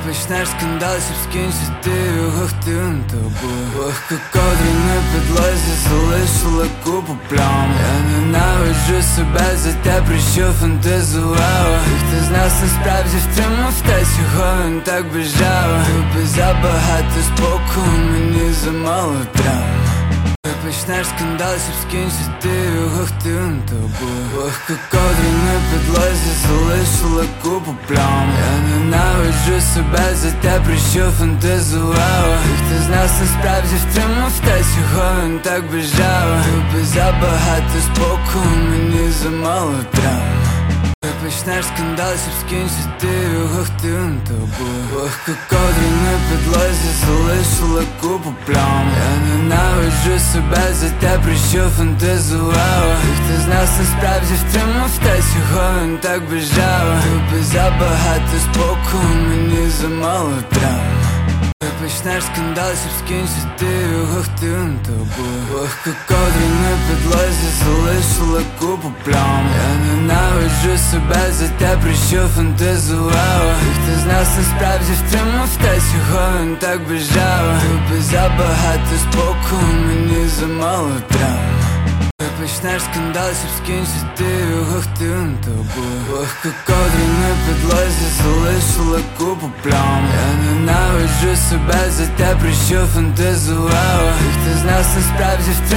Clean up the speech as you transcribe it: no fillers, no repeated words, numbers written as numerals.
Почнеш скандал, щоб скінчити його хтивим тобою. Вогко кодрі на підлозі залишила купу плям. Я ненавиджу себе за те, про що фантазувала. І хто з нас насправді втримав те, чого він так бажав. Тобі забагато спокою, мені замало травм. Почнеш скандал, щоб скінчити його хтивим тобою. Вогко кодрі на підлозі залишила купу плям. Я ненавиджу себе за те, про що фантазувала. І хто з нас насправді втримав те, чого він так бажав. Тобі забагато спокою, мені замало травм. Почнеш скандал, щоб скінчити його хтивим тобою. Вогко кодрі на підлозі залишила купу плям. Я ненавиджу себе за те, про що фантазувала. І хто з нас насправді втримав те, чого він так бажав. Тобі забагато спокою, мені замало травм. Почнеш скандал, щоб скінчити його хтивим тобою. Вогко кодрі на підлозі залишила купу плям. Я ненавиджу себе за те, про що фантазувала. І хто з нас насправді втримав те, чого він так бажав. Тобі забагато спокою, мені замало травм. Почнеш скандал, щоб скінчити його хтивим тобою. Вогко кодрі на підлозі залишила купу плям. Я ненавиджу себе за те, про що фантазувала. І хто з нас насправді втримав